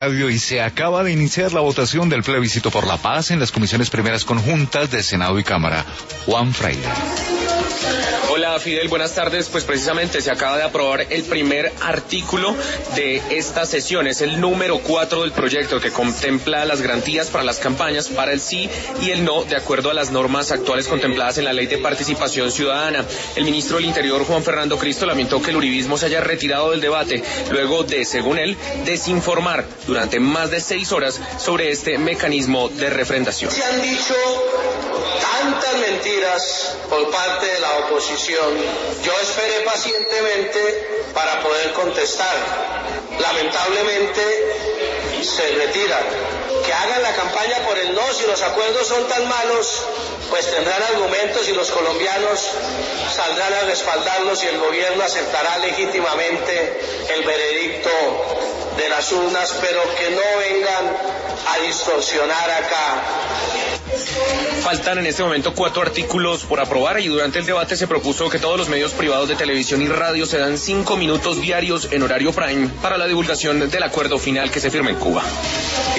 Y se acaba de iniciar la votación del plebiscito por la paz en las comisiones primeras conjuntas de Senado y Cámara. Juan Freire. Hola Fidel, buenas tardes. Pues precisamente se acaba de aprobar el primer artículo de esta sesión. Es el número 4 del proyecto que contempla las garantías para las campañas para el sí y el no, de acuerdo a las normas actuales contempladas en la Ley de Participación Ciudadana. El ministro del Interior, Juan Fernando Cristo, lamentó que el uribismo se haya retirado del debate luego de, según él, desinformar durante más de 6 horas sobre este mecanismo de refrendación. Se han dicho tantas mentiras por parte de la oposición. Yo esperé pacientemente para poder contestar. Lamentablemente se retiran. Que hagan la campaña por el no, si los acuerdos son tan malos, pues tendrán argumentos y los colombianos saldrán a respaldarlos y el gobierno aceptará legítimamente el veredicto de las urnas, pero que no vengan a distorsionar acá. Faltan en este momento 4 artículos por aprobar y durante el debate se propuso que todos los medios privados de televisión y radio se dan 5 minutos diarios en horario prime para la divulgación del acuerdo final que se firma en Cuba.